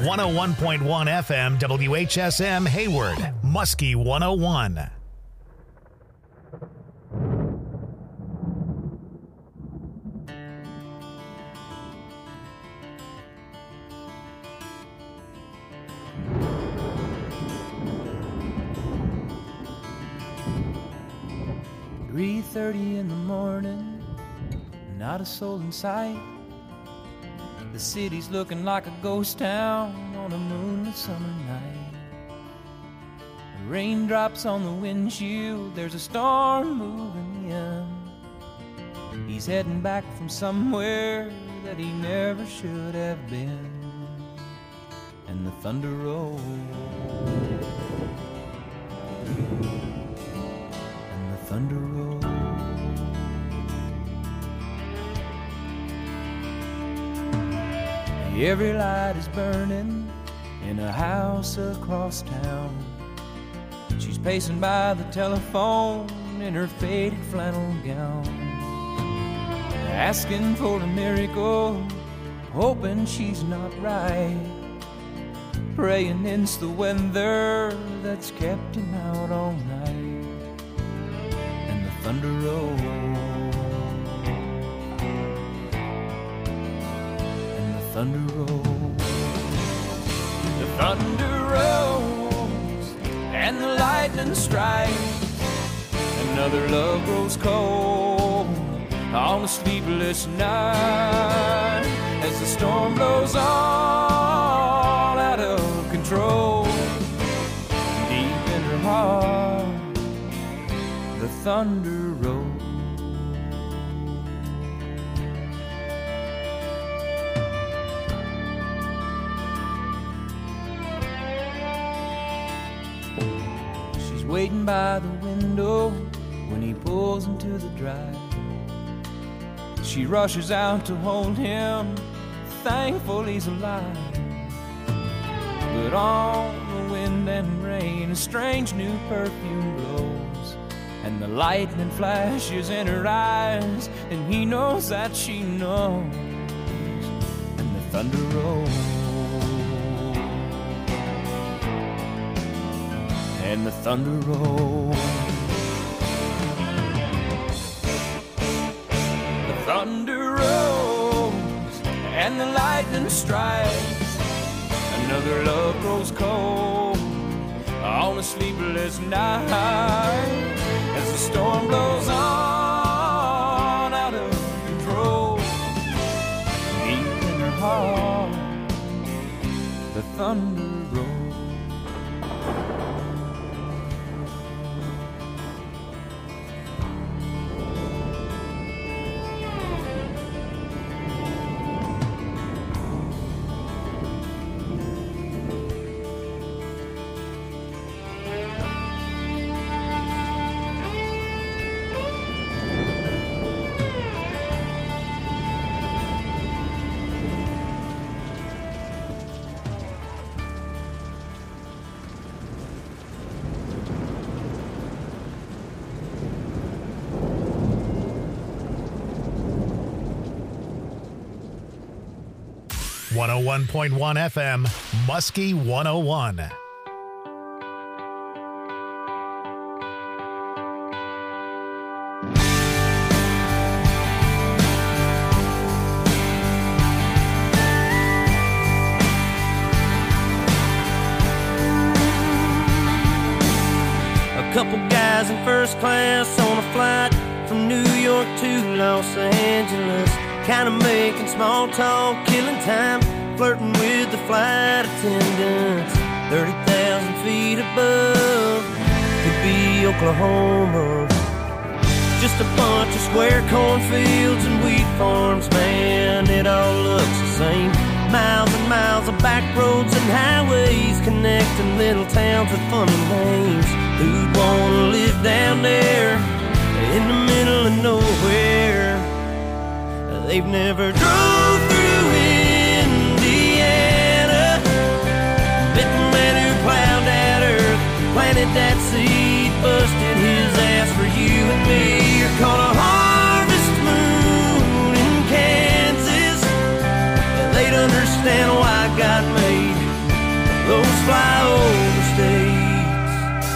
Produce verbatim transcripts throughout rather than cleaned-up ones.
one oh one point one F M W H S M Hayward, Muskie one oh one. three thirty in the morning, not a soul in sight. The city's looking like a ghost town on a moonlit summer night. Raindrops on the windshield, there's a storm moving in. He's heading back from somewhere that he never should have been. And the thunder rolls, and the thunder rolls. Every light is burning in a house across town. She's pacing by the telephone in her faded flannel gown, asking for a miracle, hoping she's not right, praying it's the weather that's kept him out all night. And the thunder rolls, thunder rolls, the thunder rolls, and the lightning strikes. Another love grows cold on a sleepless night as the storm blows all out of control. Deep in her heart, the thunder rolls. Waiting by the window when he pulls into the drive. She rushes out to hold him, thankful he's alive. But on the wind and rain, a strange new perfume blows, and the lightning flashes in her eyes, and he knows that she knows. And the thunder rolls, and the thunder rolls, the thunder rolls, and the lightning strikes. Another love grows cold on a sleepless night as the storm blows on out of control. Deep in her heart, the thunder rolls. one oh one point one F M, Muskie one oh one. A couple guys in first class on a flight from New York to Los Angeles, kind of making small talk, killing time, flirting with the flight attendants. thirty thousand feet above, could be Oklahoma. Just a bunch of square cornfields and wheat farms, man, it all looks the same. Miles and miles of back roads and highways connecting little towns with funny names. Who'd wanna live down there in the middle of nowhere? They've never drove through Indiana, met the man who plowed that earth, planted that seed, busted his ass for you and me. You're called a harvest moon in Kansas. They'd understand why God made flyover states.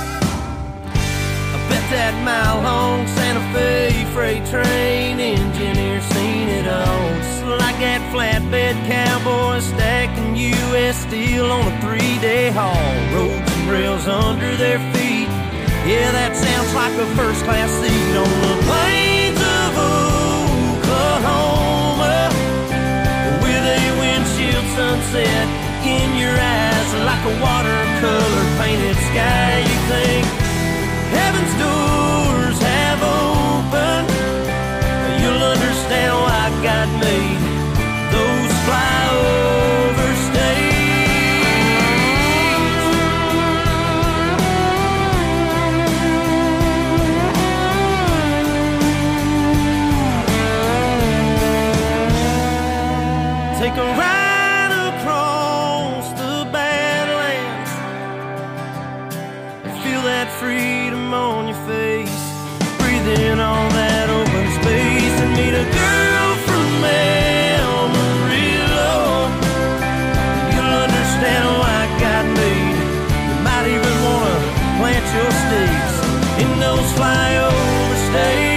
I bet that mile-long Santa Fe freight train engineer seen it all. Just like that flatbed cowboy stacking U S steel on a three-day haul. Roads and rails under their feet. Yeah, that sounds like a first-class seat on the plains of Oklahoma, with a windshield sunset in your eyes like a watercolor painted sky. You think heaven's doors have opened, you'll understand why God made those flyover states. Take a ride across the Badlands and feel that freedom on your face. Breathe in all that open space and meet a girl from Amarillo. You'll understand why God made it. You might even want to plant your stakes in those flyover states.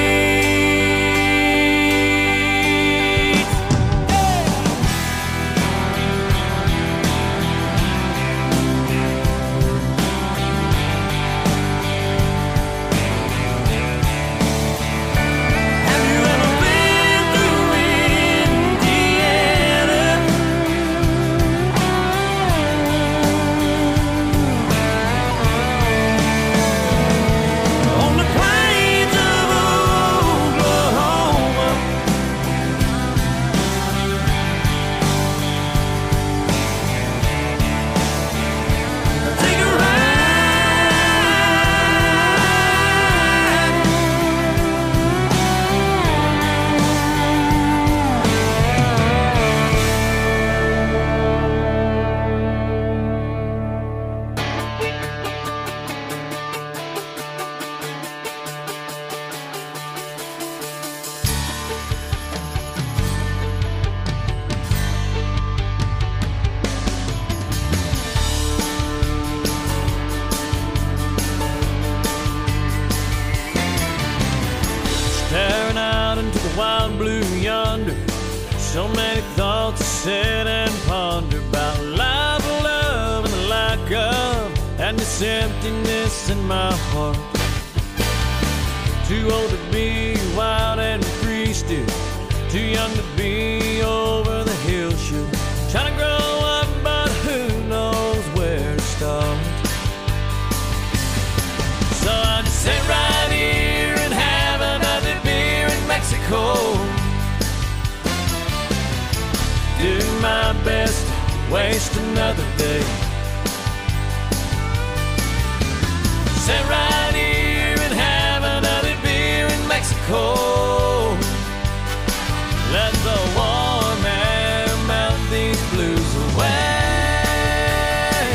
Wild blue yonder, so many thoughts to sit and ponder about life, love, and the lack of, and this emptiness in my heart. Too old to be wild and free still, too young to be over the hill shoot. Trying to grow up, but who knows where to start. So I just sit right here and have another beer in Mexico. Do my best to waste another day. Sit right here and have another beer in Mexico. Let the warm air melt these blues away.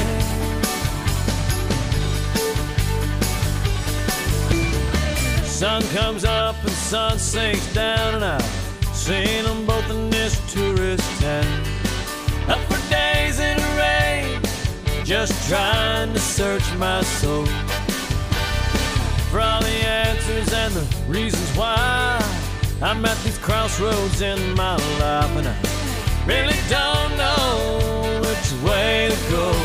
Sun comes up and sun sinks down, and I've seen them both in this tourist town. Up for days in the rain, just trying to search my soul for all the answers and the reasons why I'm at these crossroads in my life, and I really don't know which way to go.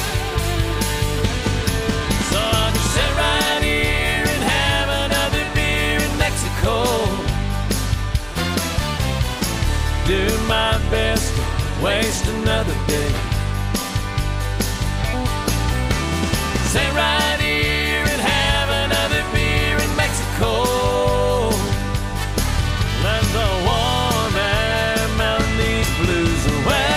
So I'll just sit right here and have another beer in Mexico. Do my best to waste another day. Sit right here and have another beer in Mexico. Let the warm air melt these blues away.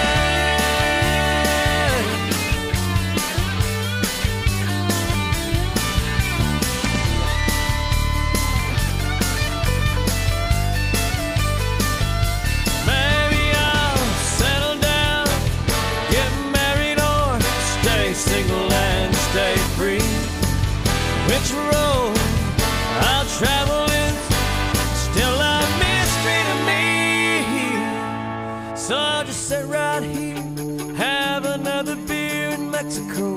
Maybe I'll settle down, get married, or stay single and stay free. Which road I'll travel is still a mystery to me. So I'll just sit right here, have another beer in Mexico. Mexico.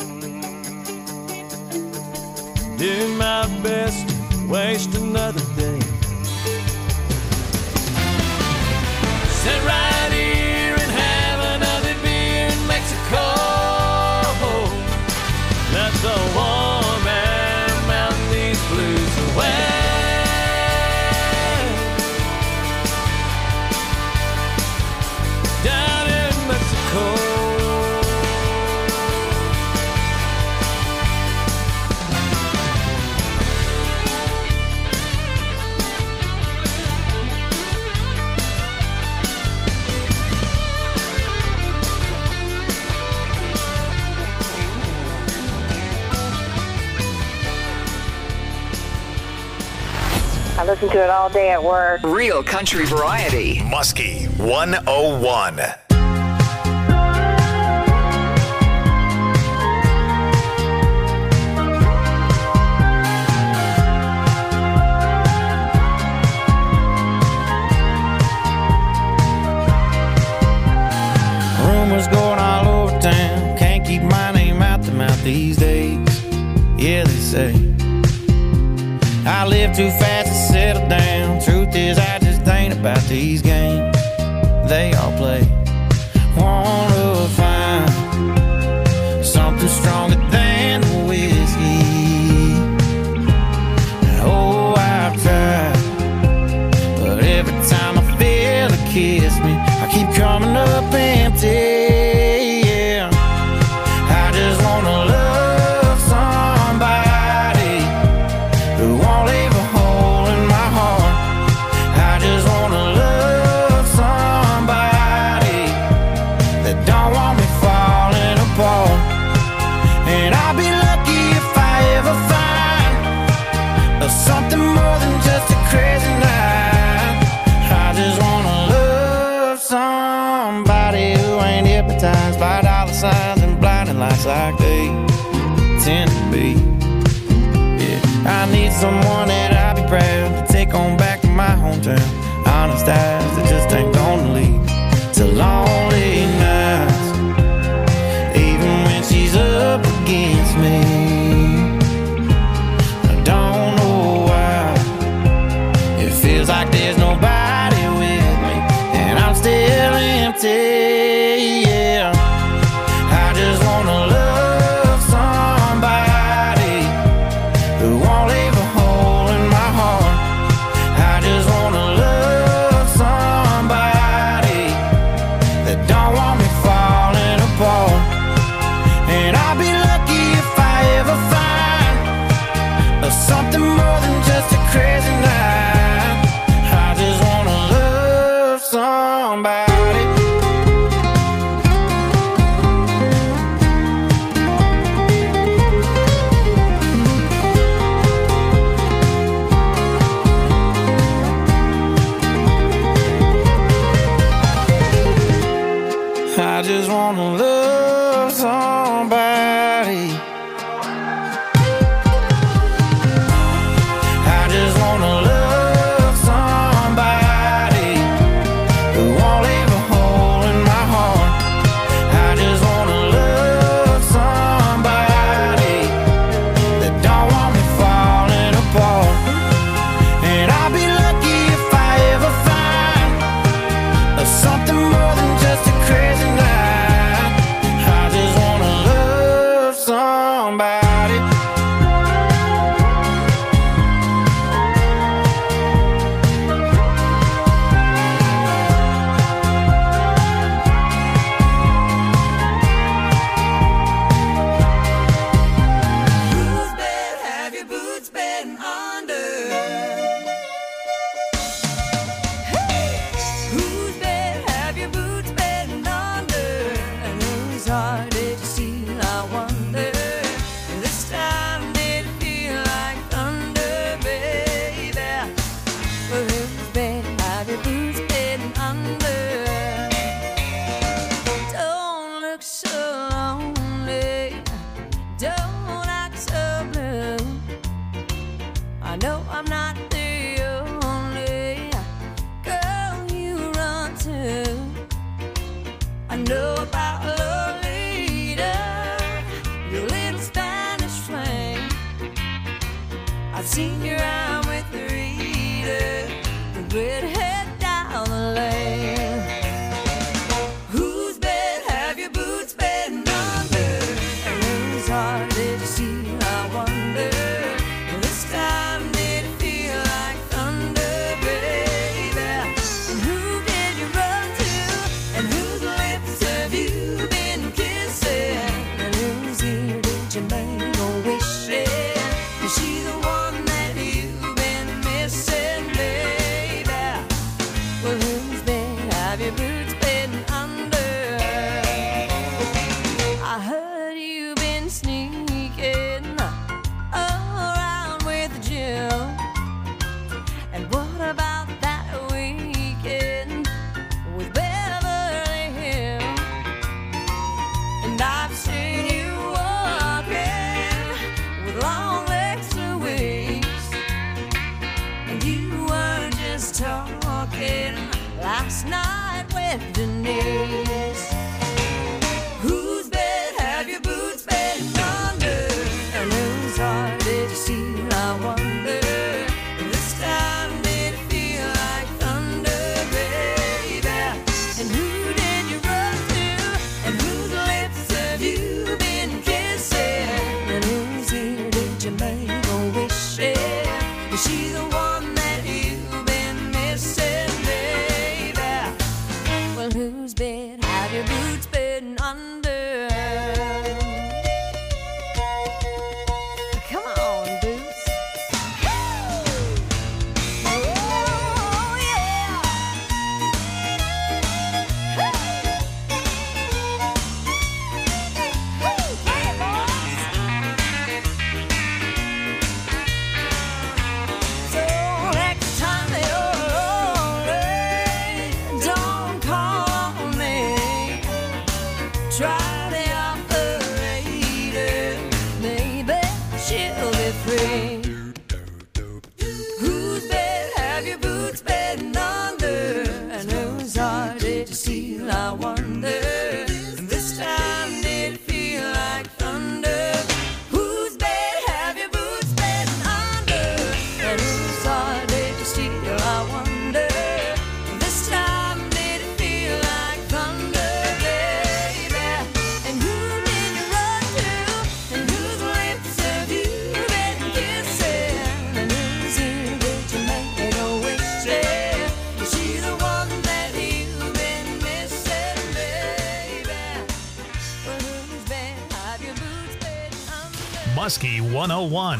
Doing my best to waste another day. Sit right here and have another beer in Mexico. Let the warm air melt these blues away. Down in Mexico. I listen to it all day at work. Real country variety. Muskie one oh one. Rumors going all over town. Can't keep my name out the mouth these days. Yeah, they say I live too fast to settle down. Truth is, I just ain't about these games they all play. Wanna find something stronger than the whiskey. Oh, I've tried, but every time I feel it kiss me, I keep coming up empty. Yeah, I just wanna love somebody who won't leave a hole in my heart. I just wanna love somebody that don't want me falling apart. And I'll be lucky if I ever find something more than just a crazy night. I just wanna love somebody who ain't hypnotized by dollar signs and blinding lights like they tend to be. I need someone that I'll be proud to take on back to my hometown. Honest eyes that just ain't gonna lead to lonely nights, even when she's up against me. I don't know why it feels like there's nobody with me, and I'm still empty. Yeah, I just wanna love somebody who won't leave a hole in my heart. I just wanna love somebody that don't want me falling apart. And I'll be lucky if I ever find something more than just a crazy night. I just wanna love somebody. I just wanna love somebody. I just wanna love somebody who won't leave a hole in my heart. I just wanna love somebody that don't want me falling apart. And I'll be lucky if I ever find something more than just a crazy night. I just wanna love somebody. Whose bed have your boots been under? Whose bed have your boots been under? And whose heart did you steal, I wonder? This time did it feel like thunder, baby? Well, whose bed have your boots been under? Don't look so lonely, don't act so blue. I know I'm not the only girl you run to. I know about Lolita. I've seen you around with the reader, the redhead down the lane. Whose bed have your boots been under? And whose heart did you see? I wonder. This time did it feel like thunder, baby? And who did you run to? And whose lips have you been kissing? And whose ear did you make a wish in? Is she the one that you've been missing, baby? Well, whose bed have your boots been under? I heard you've been sneaking around with Jim. And what about that weekend with Beverly Hills? And I've seen you walking with long legs to waist. And you weren't just talking last night with Denise. Whose bed have your boots been under? And whose heart did you see? I wonder. This time did it feel like thunder, baby? And who did you run to? And whose lips have you been kissing? And whose ear did you make a wish in? Is she the one that you've been missing, baby? Well, whose bed have your boots been under? Come on, boots. Oh, yeah. Hey, boys. So next time you're lonely, don't call on me. Try the operator, maybe she'll be free. Whose bed have your boots been under? And whose heart did you steal? I wonder. And this time did it feel like thunder? Whose bed have your boots been under? And whose heart did you steal? I wonder. This time did it feel like thunder, baby? And who did you run to? And whose lips have you been kissing? And whose ear did you make a wish in? Is she the one that you've been missing, baby? Well, whose bed have your boots been under? Muskie one oh one.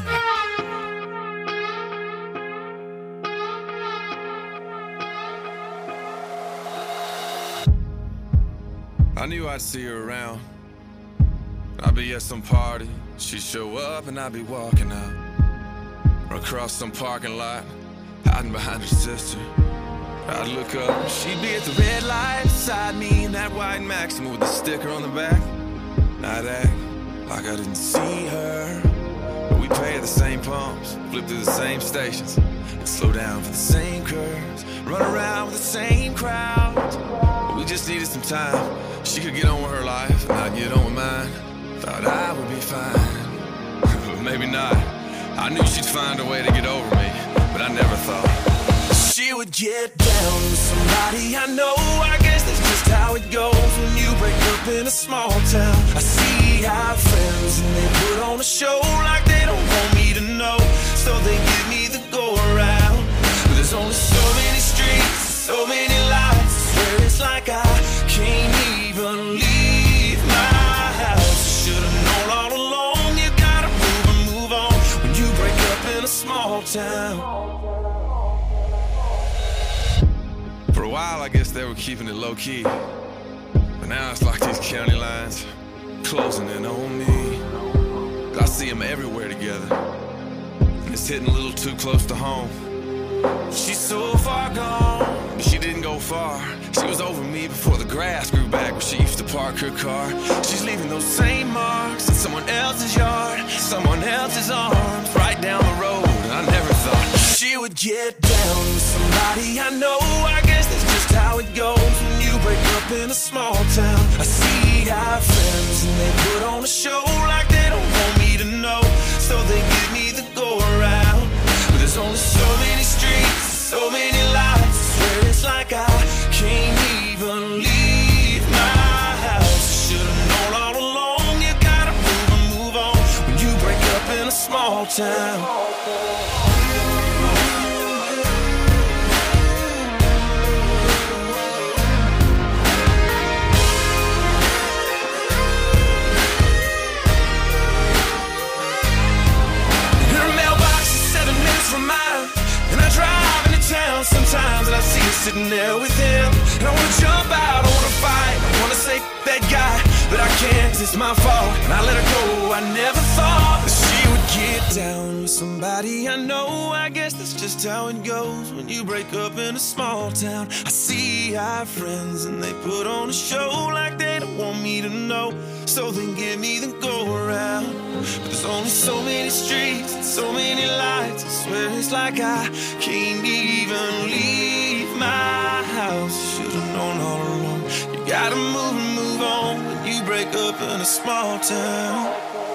I knew I'd see her around. I'd be at some party, she'd show up and I'd be walking out. Or across some parking lot, hiding behind her sister. I'd look up, she'd be at the red light beside me in that white Maxima with the sticker on the back. I'd act like I didn't see her. But we pay at the same pumps, flip through the same stations, and slow down for the same curves, run around with the same crowds. But we just needed some time. She could get on with her life, and I'd get on with mine. Thought I would be fine, but maybe not. I knew she'd find a way to get over me, but I never thought she would get down with somebody I know. I guess that's just how it goes when you break up in a small town. I see our friends and they put on a show like they don't want me to know, so they give me the go around. But there's only so many streets, so many lights. I swear it's like I can't even leave my house. Should've known all along, you gotta move and move on when you break up in a small town. For a while, I guess they were keeping it low-key, but now it's like these county lines closing in on me. I see them everywhere together, and it's hitting a little too close to home. She's so far gone, but she didn't go far. She was over me before the grass grew back where she used to park her car. She's leaving those same marks in someone else's yard, someone else's arms, right down the road. And I never thought she would get down with somebody I know. I guess that's just how it goes when you break up in a small town. I see our friends and they put on a show like they don't want me to know, so they give me the go around. town. From mine, and I drive into town sometimes, and I see her sitting there with him. And I wanna jump out, I wanna fight, I wanna say that guy, but I can't, 'cause it's my fault. And I let her go. I never thought that she would get down with somebody I know. I guess that's just how it goes when you break up in a small town. I see our friends and they put on a show like they don't want me to know. So they give me the go around. But there's only so many streets and so many lights. I swear it's like I can't even leave my house. Should've known all along. You gotta move and move on when you break up in a small town.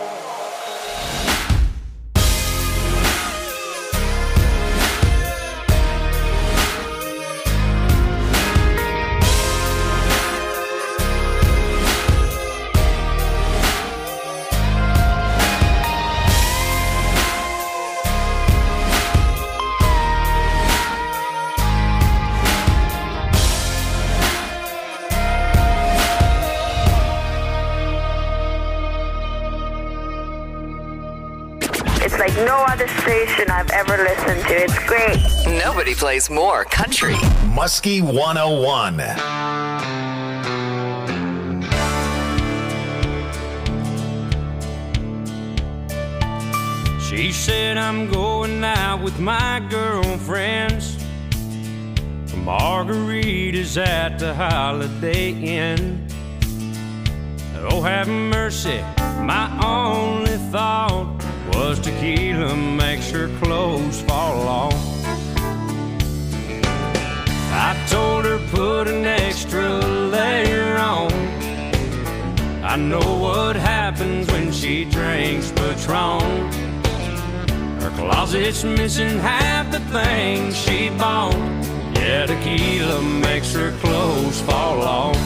Like no other station I've ever listened to. It's great. Nobody plays more country. Muskie one oh one. She said I'm going out with my girlfriends. Margaritas at the Holiday Inn. Oh, have mercy, my only thought was tequila makes her clothes fall off. I told her put an extra layer on. I know what happens when she drinks Patron. Her closet's missing half the things she bought. Yeah, tequila makes her clothes fall off.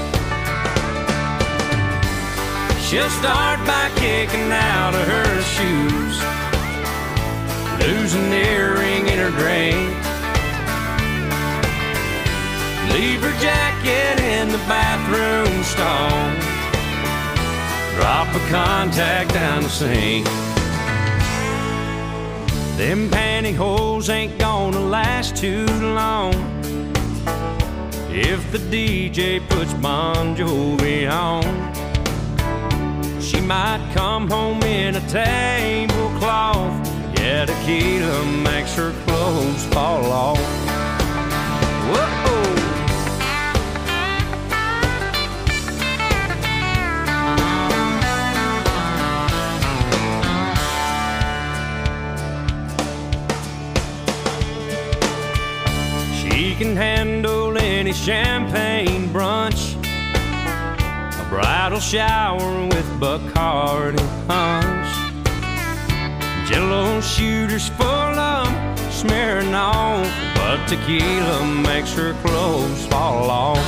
She'll start by kicking out of her shoes, lose an earring in her drink, leave her jacket in the bathroom stall, drop a contact down the sink. Them pantyhose ain't gonna last too long if the D J puts Bon Jovi on. She might come home in a tablecloth. Yeah, tequila makes her clothes fall off. Whoa! She can handle any champagne brunch, bridal shower with Bacardi punch, Jello shooters full of smearing on, but tequila makes her clothes fall off.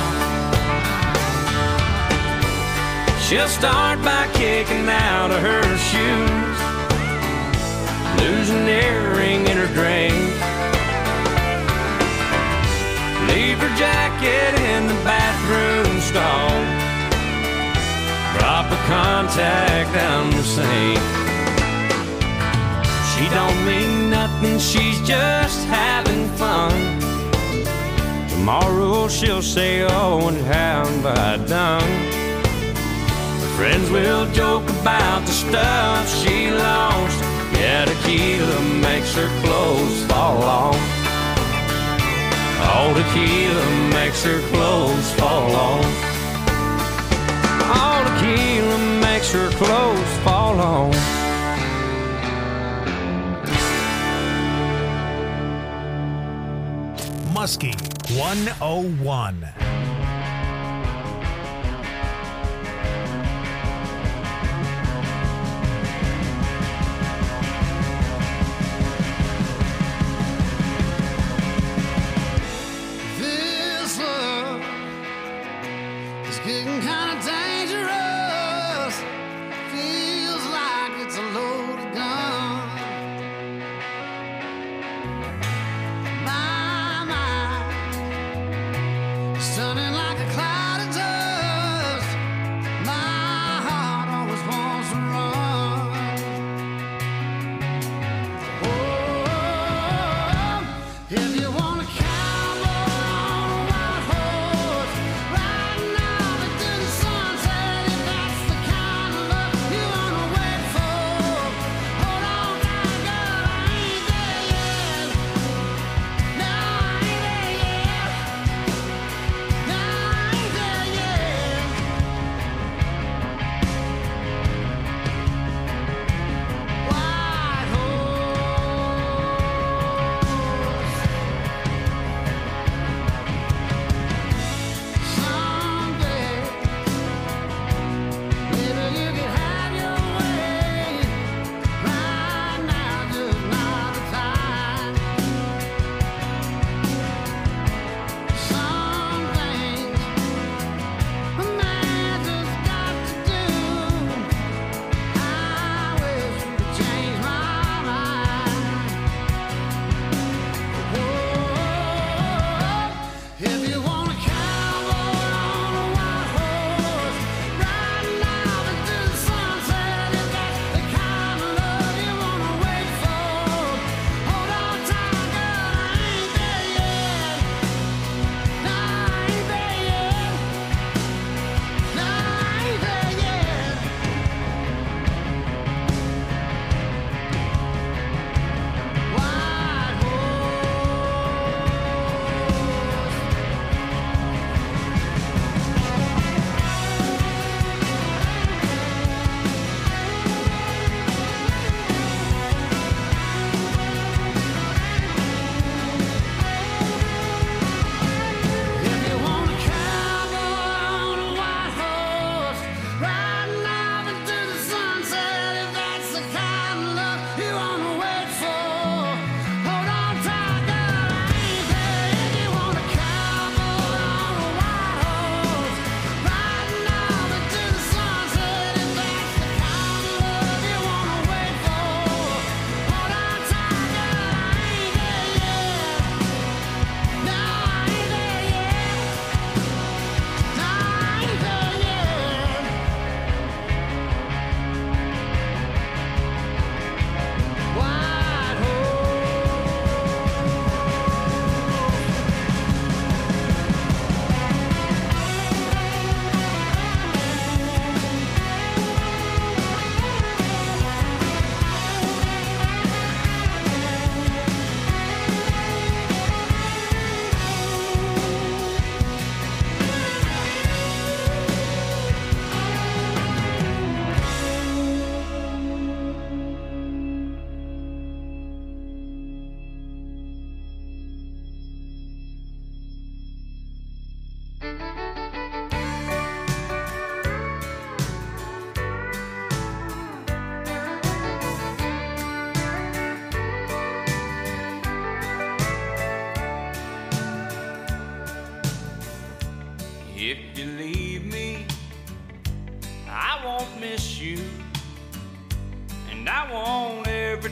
She'll start by kicking out of her shoes, lose an earring in her drink, leave her jacket in the bathroom stall, drop a contact down the sink. She don't mean nothing, she's just having fun. Tomorrow she'll say, oh, and how have I done? Her friends will joke about the stuff she lost. Yeah, tequila makes her clothes fall off. Oh, tequila makes her clothes fall off. Oh, tequila makes her clothes fall off. Muskie one oh one. This love is getting kind of dangerous. Feels like it's a loaded gun.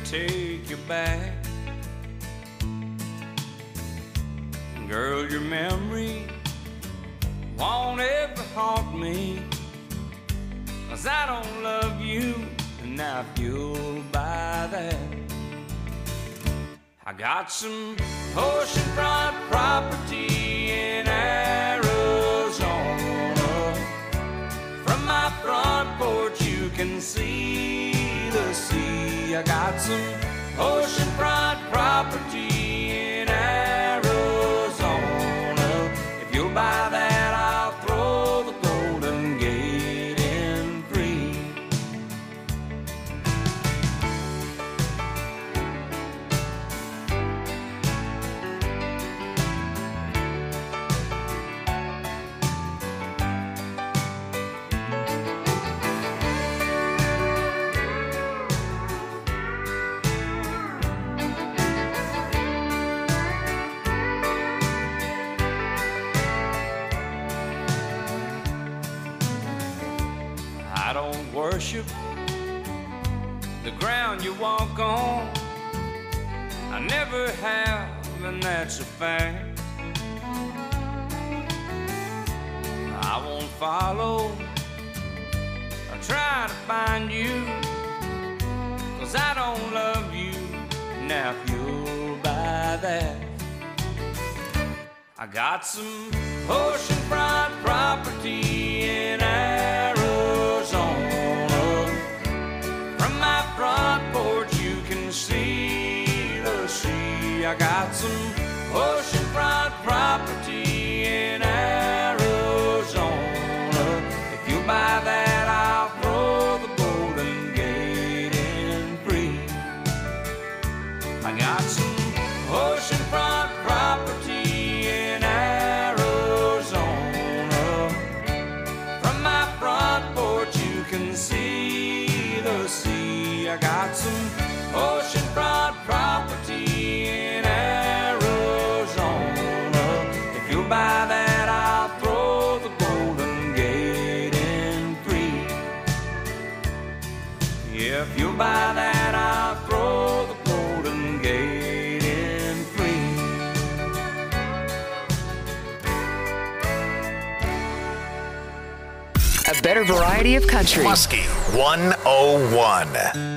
take you back. Girl, your memory won't ever haunt me, 'cause I don't love you, and now if you'll buy that, I got some oceanfront property in Arizona. From my front porch you can see the sea. I got some oceanfront property in Arizona. If you'll buy that, I'll throw the Golden Gate in free. I don't worship the ground you walk on. I never have, and that's a fact. I won't follow or try to find you, 'cause I don't love you. Now if you'll buy that, I got some oceanfront property in Arizona. From my front porch you can see the sea. I got some oceanfront property in Arizona. If you buy that, I'll throw the Golden Gate in free. I got some oceanfront property in Arizona. From my front porch you can see the sea. I got some oceanfront property in Arizona. If you'll buy that, I'll throw the Golden Gate in free. Yeah, if you'll buy that, I'll throw the Golden Gate in free. A better variety of country. Muskie one oh one.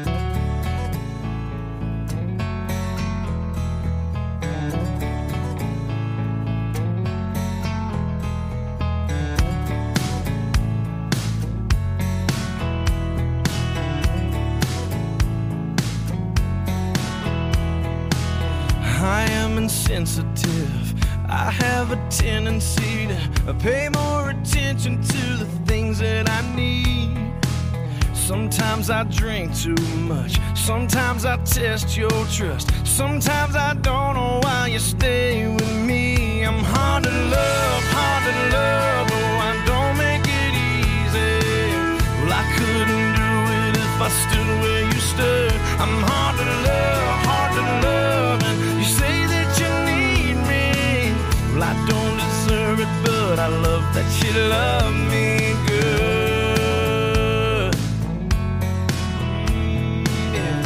I am insensitive. I have a tendency to pay more attention to the things that I need. Sometimes I drink too much. Sometimes I test your trust. Sometimes I don't know why you stay with me. I'm hard to love, hard to love. Oh, I don't make it easy. Well, I couldn't do it if I stood where you stood. I'm hard to love, hard to love. And you say that you need me. Well, I don't deserve it, but I love that you love me good. Mm, yeah.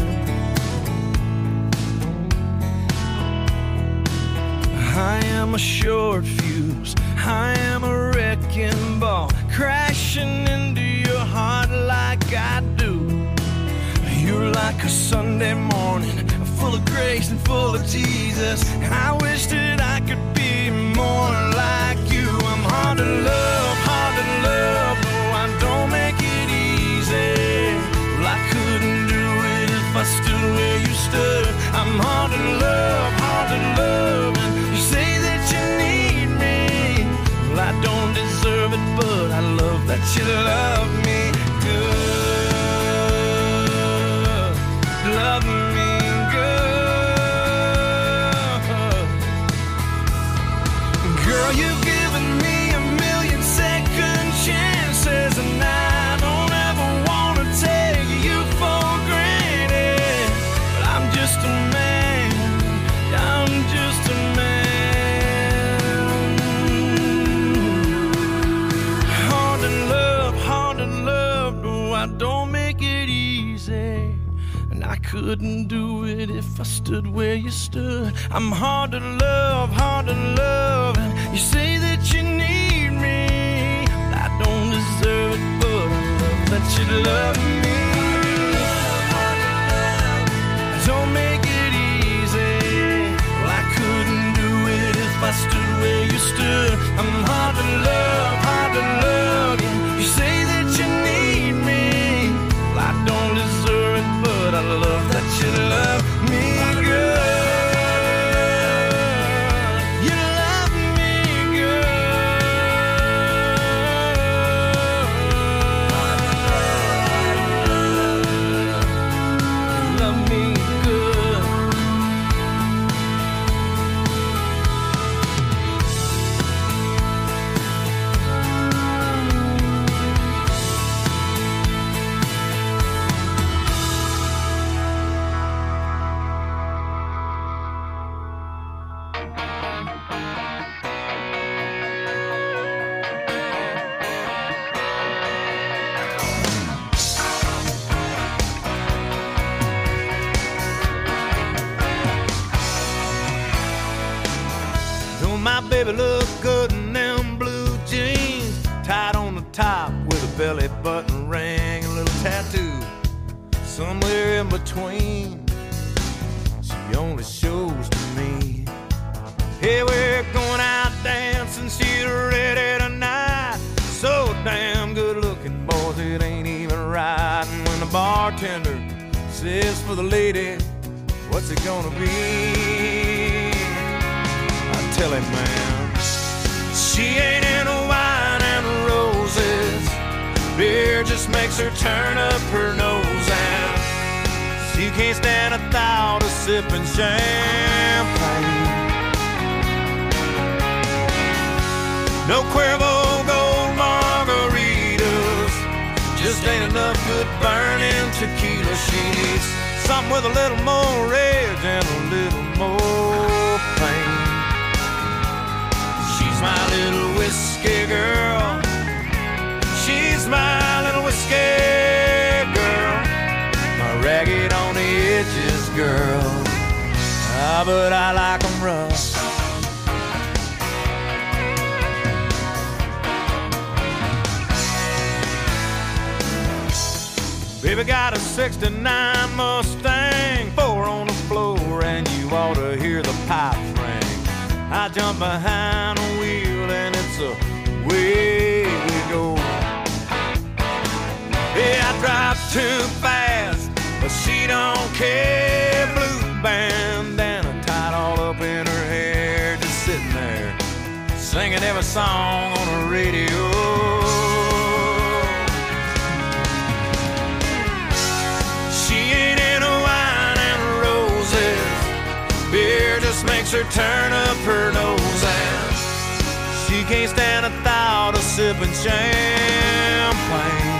I am a short fuse. I am a wrecking ball, crashing into your heart like I do. You're like a Sunday morning, full of grace and full of Jesus. I wish that I could be more like you. I'm hard to love, hard to love. No, I don't make it easy. Well, I couldn't do it if I stood where you stood. I'm hard to love, hard to love. And you say that you need me. Well, I don't deserve it, but I love that you love me good. Love me good. Girl, you've given me a million second chances, and I don't ever want to take you for granted. But I'm just a man, I'm just a man. Hard to love, hard to love. No, I don't make it easy. I couldn't do it if I stood where you stood. I'm hard to love, hard to love. And you say that you need me. I don't deserve it, but I love that you love me. Don't make it easy. Well, I couldn't do it if I stood where you stood. I'm hard to love, hard to love. Yeah. You say that you need me. Well, I don't deserve it, but I love that you love me, girl. You love me, girl. You love me. My baby look good in them blue jeans, tied on the top with a belly button ring, a little tattoo somewhere in between. She only shows to me. Hey, we're going out dancing, she's ready tonight. So damn good looking, boys, it ain't even right. And when the bartender says for the lady, what's it gonna be? Tell him, man, she ain't into wine and roses. Beer just makes her turn up her nose, and she can't stand a thought of sipping champagne. No Cuervo Gold margaritas, just ain't enough good burning tequila. She needs something with a little more rage and a little more pain. My little whiskey girl, she's my little whiskey girl, my ragged on the edges girl. Ah, but I like 'em rough. Baby got a sixty-nine Mustang, four on the floor, and you ought to hear the pipe ring. I jump behind the wheel and it's away we go. Yeah, I drive too fast, but she don't care. Blue bandana tied all up in her hair, just sitting there singing every song on the radio. She ain't into wine and roses. Beer just makes her turn up her nose, and she can't stand a thought of sipping champagne.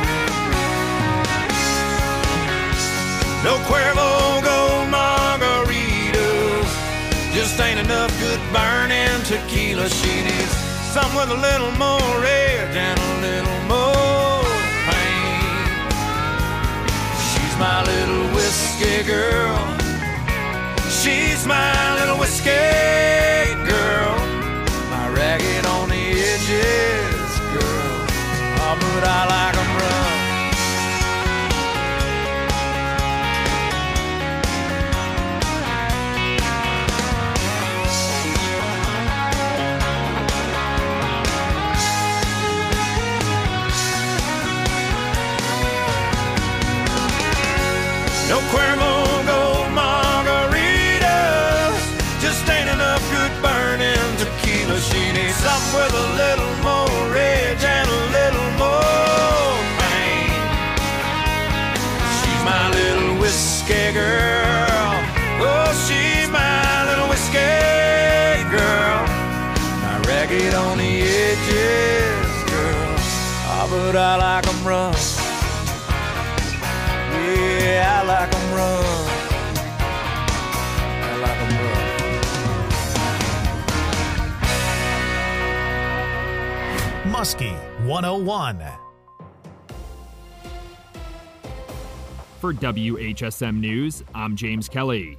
No Cuervo Gold margaritas, just ain't enough good burning tequila. She needs something with a little more rage and a little more pain. She's my little whiskey girl, she's my little whiskey girl, my ragged on the edges girl. Oh, but I like 'em rough. No Cuervo Gold margaritas, just ain't enough good burning tequila. She needs something with a little more rage and a little more pain. She's my little whiskey girl, oh, she's my little whiskey girl, my ragged on the edges girl. Oh, but I like 'em rough. Yeah, I like 'em rough. I like 'em rough. Muskie one oh one. For W H S M News, I'm James Kelly.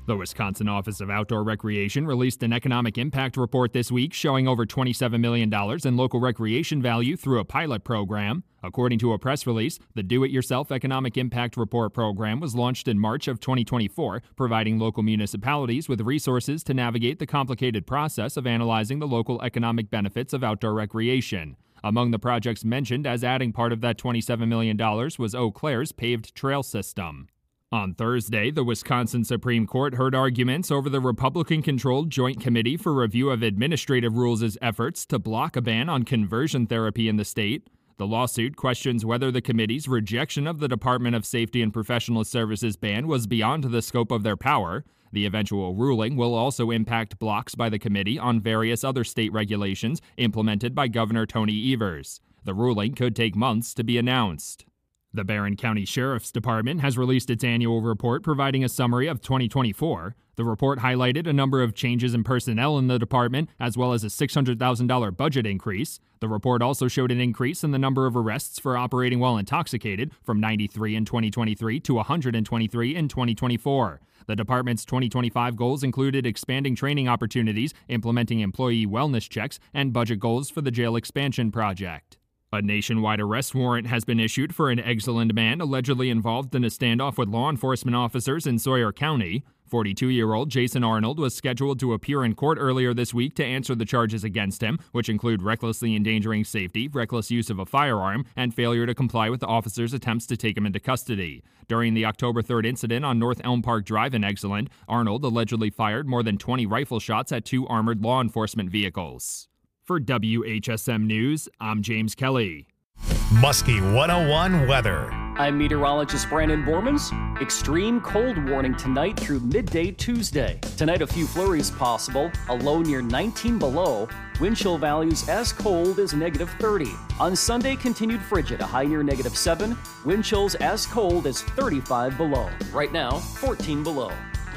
The Wisconsin Office of Outdoor Recreation released an economic impact report this week showing over twenty-seven million dollars in local recreation value through a pilot program. According to a press release, the Do-It-Yourself Economic Impact Report program was launched in March of twenty twenty-four, providing local municipalities with resources to navigate the complicated process of analyzing the local economic benefits of outdoor recreation. Among the projects mentioned as adding part of that twenty-seven million dollars was Eau Claire's paved trail system. On Thursday, the Wisconsin Supreme Court heard arguments over the Republican-controlled Joint Committee for Review of Administrative Rules' efforts to block a ban on conversion therapy in the state. The lawsuit questions whether the committee's rejection of the Department of Safety and Professional Services ban was beyond the scope of their power. The eventual ruling will also impact blocks by the committee on various other state regulations implemented by Governor Tony Evers. The ruling could take months to be announced. The Barron County Sheriff's Department has released its annual report providing a summary of twenty twenty-four. The report highlighted a number of changes in personnel in the department, as well as a six hundred thousand dollars budget increase. The report also showed an increase in the number of arrests for operating while intoxicated from ninety-three in twenty twenty-three to one hundred twenty-three in twenty twenty-four. The department's twenty twenty-five goals included expanding training opportunities, implementing employee wellness checks, and budget goals for the jail expansion project. A nationwide arrest warrant has been issued for an Exeland man allegedly involved in a standoff with law enforcement officers in Sawyer County. forty-two-year-old Jason Arnold was scheduled to appear in court earlier this week to answer the charges against him, which include recklessly endangering safety, reckless use of a firearm, and failure to comply with the officers' attempts to take him into custody. During the October third incident on North Elm Park Drive in Exeland, Arnold allegedly fired more than twenty rifle shots at two armored law enforcement vehicles. For W H S M News, I'm James Kelly. Muskie one oh one weather. I'm meteorologist Brandon Bormans. Extreme cold warning tonight through midday Tuesday. Tonight, a few flurries possible, a low near nineteen below. Wind chill values as cold as negative thirty. On Sunday, continued frigid, a high near negative seven. Wind chills as cold as thirty-five below. Right now, fourteen below.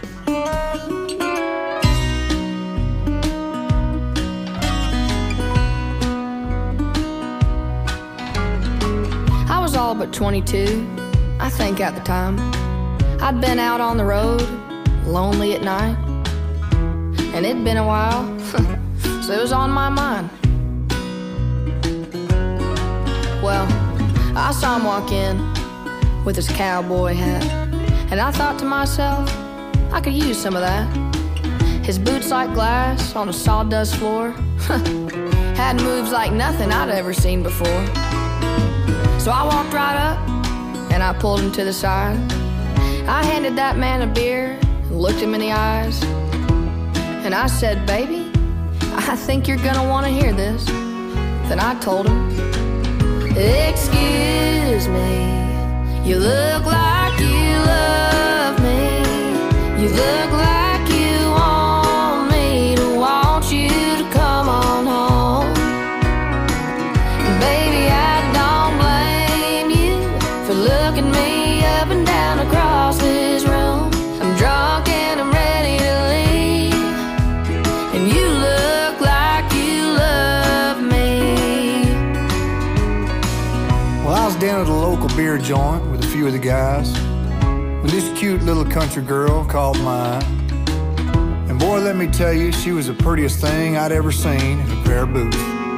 I was all but twenty-two, I think at the time. I'd been out on the road, lonely at night. And it'd been a while, so it was on my mind. Well, I saw him walk in with his cowboy hat. And I thought to myself, I could use some of that. His boots like glass on a sawdust floor. Had moves like nothing I'd ever seen before. So I walked right up, and I pulled him to the side. I handed that man a beer, and looked him in the eyes. And I said, baby, I think you're gonna wanna hear this. Then I told him, excuse me, you look like you love me. You look like you want me to want you to come on home. And baby, I looking me up and down across this room. I'm drunk and I'm ready to leave. And you look like you love me. Well, I was down at a local beer joint with a few of the guys when this cute little country girl called my eye. And boy, let me tell you, she was the prettiest thing I'd ever seen in a pair of boots.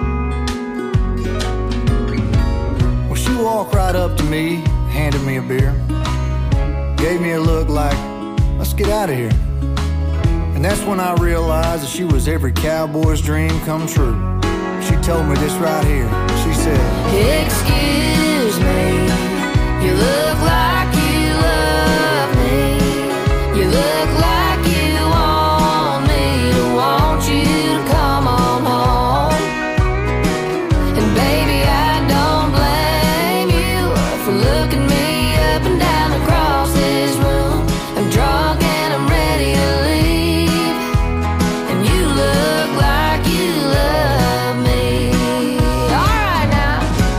Well, she walked right up to me, handed me a beer, gave me a look like, let's get out of here. And that's when I realized that she was every cowboy's dream come true. She told me this right here. She said, excuse me, you look like you love me. You look like you want me to want you to come on home. And baby, I don't blame you for looking me up and down across this room. I'm drunk and I'm ready to leave. And you look like you love me. All right now.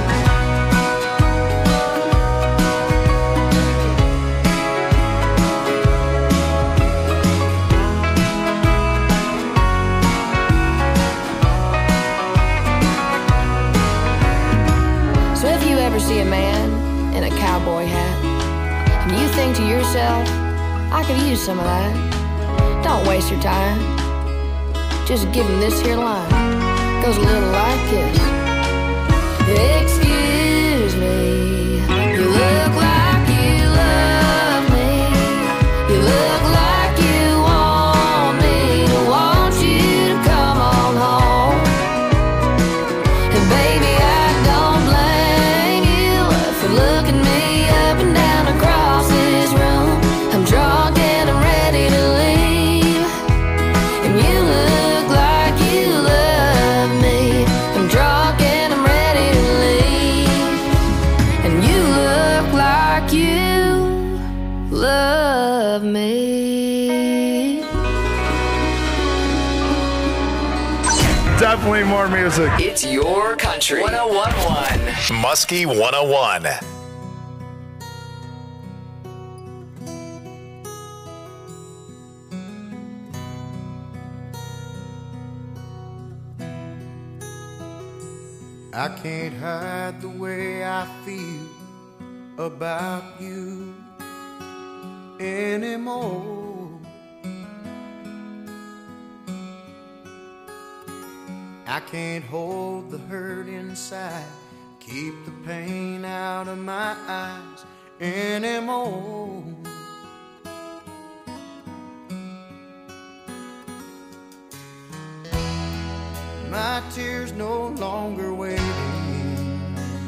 So if you ever see a man in a cowboy hat, and you think to yourself, I could use some of that, don't waste your time. Just give him this here line. Goes a little like this. Excuse me, you look like you love me. You look like you want me to want you to come on home. And baby, I don't blame you for looking me up and down across this room. I'm drunk and I'm ready to leave, and you look like you love me. I'm drunk and I'm ready to leave, and you look like you love me. Definitely more music. It's your country. one oh one point one. Muskie one oh one. I can't hide the way I feel about you anymore. I can't hold the hurt inside, keep the pain out of my eyes anymore. My tears no longer waiting.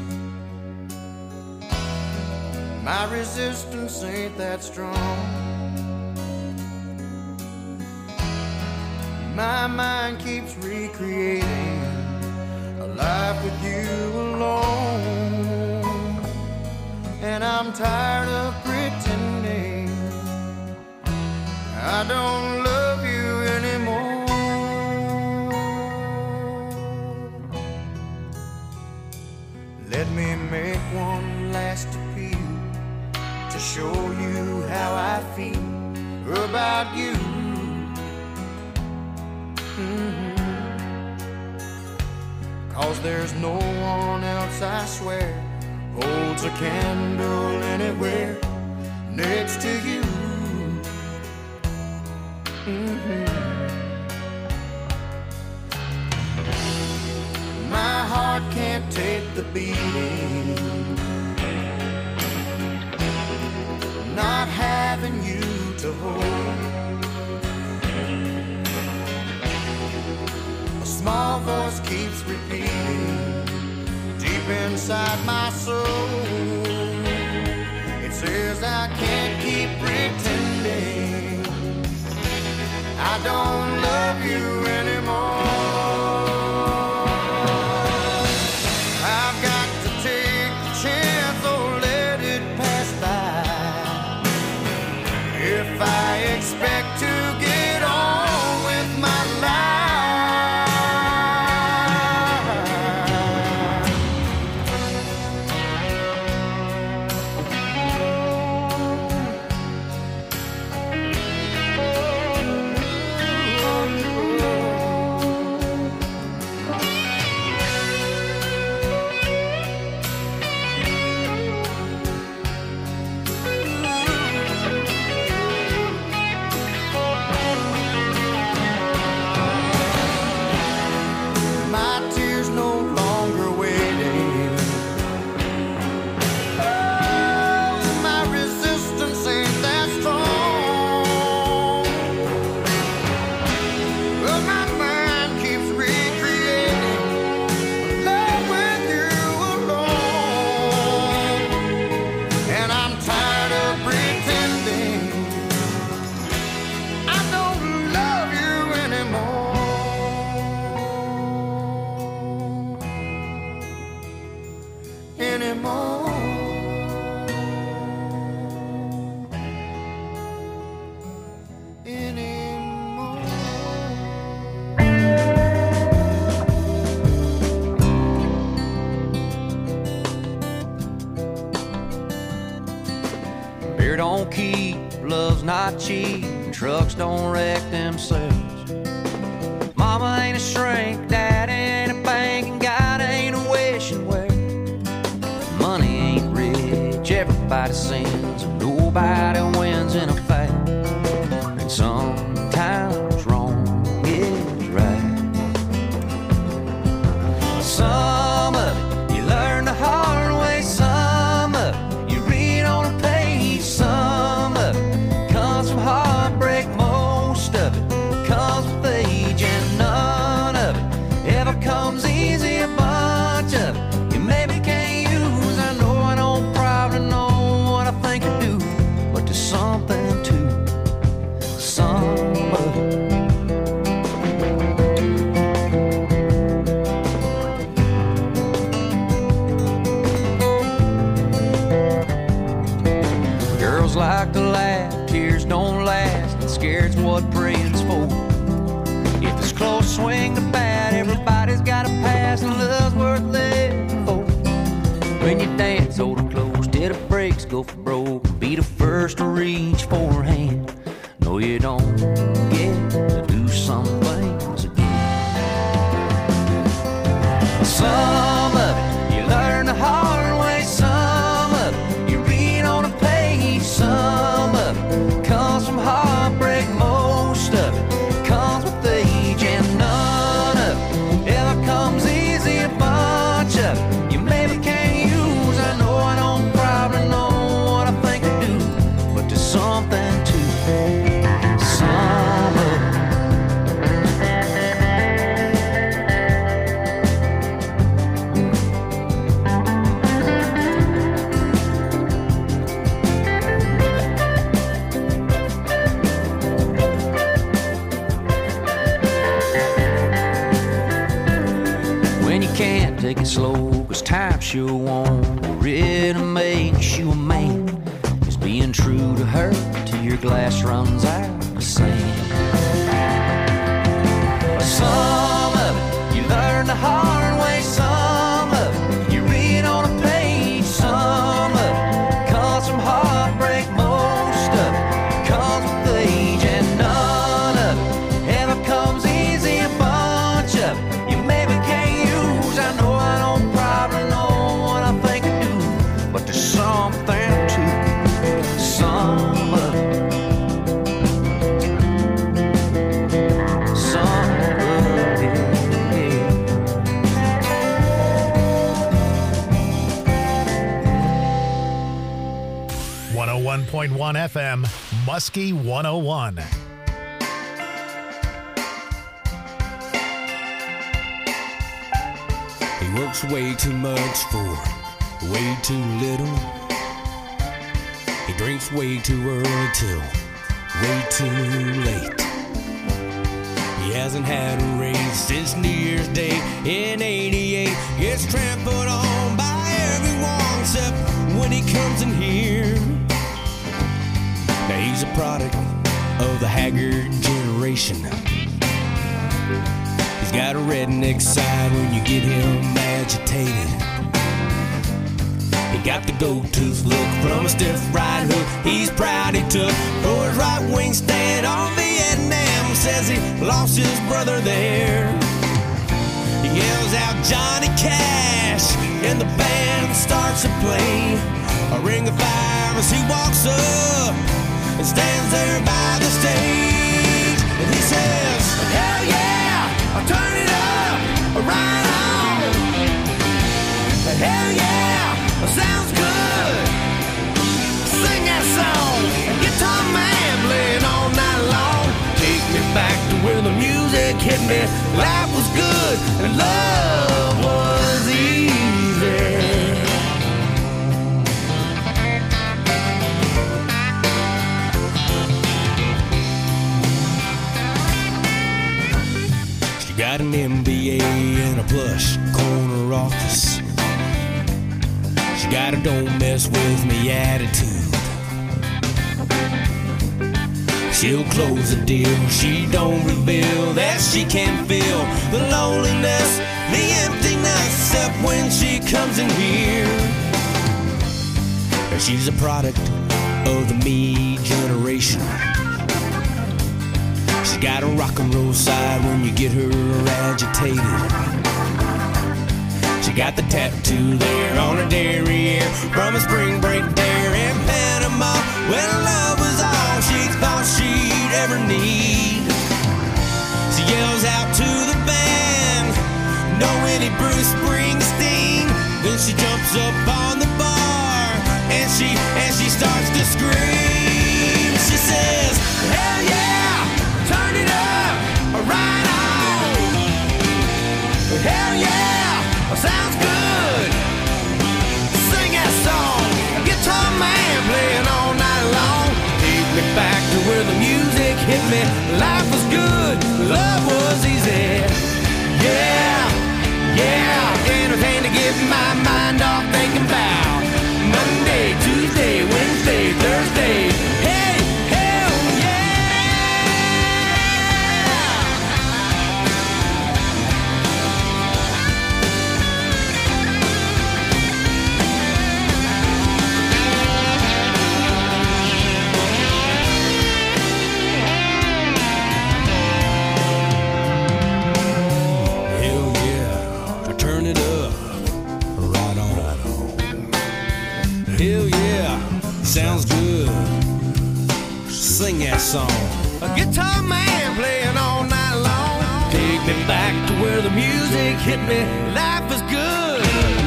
My resistance ain't that strong. My mind keeps recreating a life with you alone, and I'm tired of pretending I don't love you anymore. Let me make one last appeal to show you how I feel about you. Mm-hmm. 'Cause there's no one else, I swear, holds a candle anywhere next to you. Mm-hmm. My heart can't take the beating, not having you to hold. A small voice keeps repeating deep inside my soul. It says I can't keep pretending I don't love you anymore. I expect to get on with my don't keep, love's not cheap, trucks don't wreck themselves. Mama ain't a shrink, dad ain't a bank, and God ain't a wishing well. Money ain't rich, everybody sins, and nobody wins in a fight. And sometimes swing the bat. Everybody's got a pass and love's worth living for. When you dance, hold her close till the brakes go for broke. Be the first to reach for her hand. No, you don't get to do some things again. Some of it you learn the hard way. Some of it you read on a page. Some of it comes from heartbreak. Most of it comes with age. And none of it ever comes easy. A bunch of it you maybe can't use. I know I don't probably know what I think I do, but there's something to some of it. When you can't take it slow, cause time sure won't really makes you a man. Is being true to her till your glass runs out of sand. Some of it you learn the hard way. Some of it you read on a page. Some of it comes from heartbreak. Most of it comes with age. And none of it ever comes easy. A bunch of it you maybe can't use. I know I don't probably know what I think I do, but there's something to some of it. Some of it. one oh one point one F M, Muskie one oh one. He works way too much for way too little. He drinks way too early till way too late. He hasn't had a raise since New Year's Day in eighty-eight. Gets trampled on by everyone except when he comes in here. Now he's a product of the haggard generation. He's got a redneck side when you get him agitated. He got the gold tooth look from a stiff right hook he's proud he took for his right wing stand on Vietnam. Says he lost his brother there. He yells out Johnny Cash and the band starts to play a ring of fire as he walks up and stands there by the stage. And he says, hell yeah, I'll turn it up, right on. Hell yeah, sounds good. Sing that song, guitar man playing all night long. Take me back to where the music hit me. Life was good and love was easy. She got an M B A and a plush corner office. She got a don't mess with me attitude. She'll close the deal, she don't reveal that she can feel the loneliness, the emptiness, except when she comes in here. And she's a product of the me generation. She's got a rock and roll side when you get her agitated. She got the tattoo there on her derriere from a spring break there in Panama when love was all she thought she'd ever need. She yells out to the band, no any Bruce Springsteen. Then she jumps up on the bar and she and she starts to scream. She says, hell yeah, turn it up, right on. Hell yeah, sounds good. Sing that song, guitar man playing all night long. Take me back to where the music hit me. Life was good, love was easy. Yeah, yeah, anything to get my mind off thinking about Monday, Tuesday, Wednesday, Thursday. Hey, hell yeah. music hit me, life was good.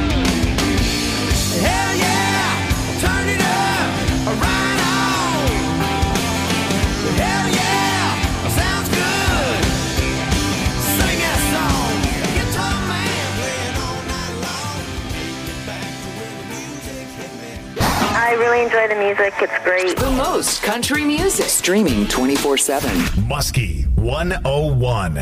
Hell yeah, turn it up, right on. Hell yeah, sounds good. Sing that song, guitar man playing all night long. Back to when the music hit me. I really enjoy the music. It's great. The most country music. Streaming twenty-four seven. Muskie one oh one.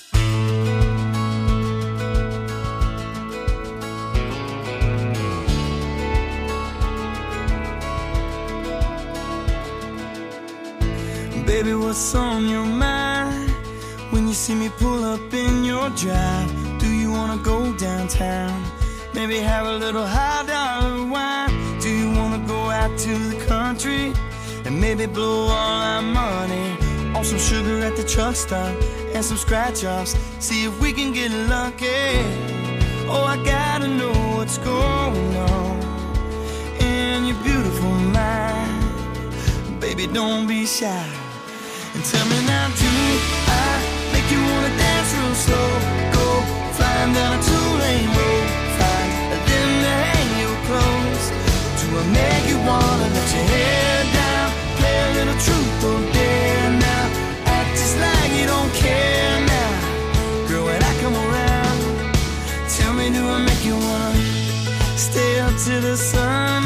Baby, what's on your mind when you see me pull up in your drive? Do you wanna go downtown? Maybe have a little high dollar wine? Do you wanna go out to the country and maybe blow all our money on some sugar at the truck stop and some scratch offs? See if we can get lucky. Oh, I gotta know what's going on in your beautiful mind. Baby, don't be shy. And tell me now, do I make you wanna dance real slow? Go flying down a two-lane road, find a limb to hang your clothes. Do I make you wanna let your hair down, play a little truth or dare now, act just like you don't care now? Girl, when I come around, tell me, do I make you wanna stay up to the sun,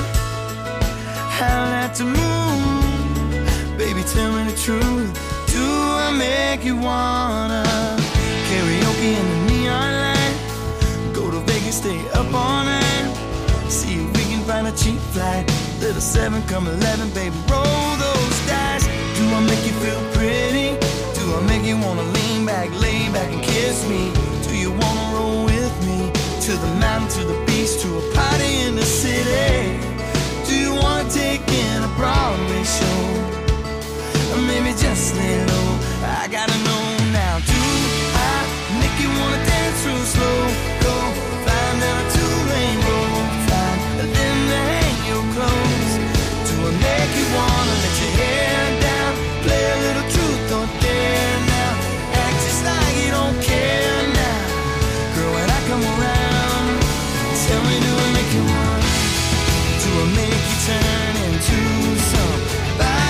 howl at the moon? Baby, tell me the truth. Do I make you wanna karaoke in the neon light? Go to Vegas, stay up all night. See if we can find a cheap flight. Little seven, come eleven, baby, roll those dice. Do I make you feel pretty? Do I make you wanna lean back, lay back and kiss me? Do you wanna roll with me to the mountain, to the beach, to a party in the city? Do you wanna take in a Broadway show? Or maybe just lay low. I gotta know now. Do I make you wanna dance real slow? Go flying down a two-lane road, find a limb to hang your clothes. Do I make you wanna let your hair down, play a little truth or dare now, act just like you don't care now? Girl, when I come around, tell me, do I make you wanna? Do I make you turn into somebody?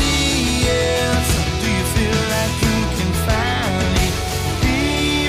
Do you feel like you can finally be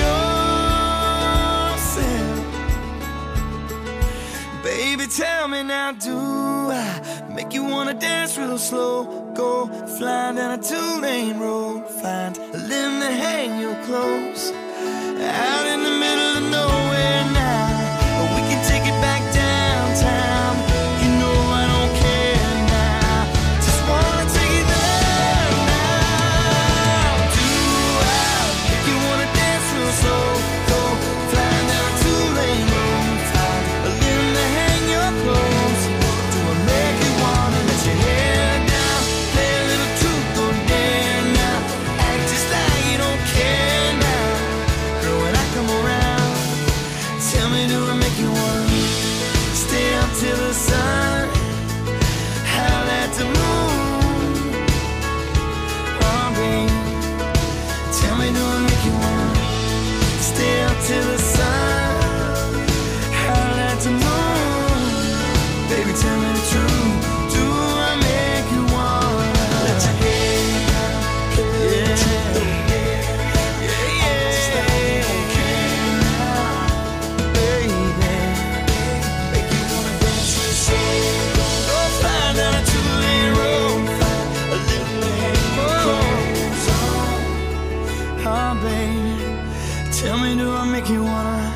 yourself? Baby, tell me now, do I make you wanna dance real slow? Go flying down a two-lane road, find a limb to hang your clothes, out in the middle of nowhere now. We can take it back downtown. You know I don't care now. Just wanna take it there now. Do I make you wanna dance real slow? Go flying down a two-lane road, find a limb to hang your clothes. Do I make you wanna let your hair down, play a little truth or dare now, act just like you don't care now? Girl, when I come around, tell me, do I make you wanna stay up till the sun, howl at the moon? Oh, babe, tell me, do I make you wanna stay up till the sun, howl at the moon? Baby, tell me the truth. Do I make you wanna let your hair down, play a little truth or dare? Yeah, yeah, just like you don't care now, baby. Make you wanna dance real slow. Go flying down a two-lane road, find a little man clothes on. Oh, baby, tell me, do I make you wanna?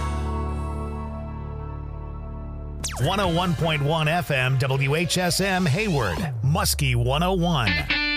one oh one point one F M W H S M Hayward, Muskie one oh one.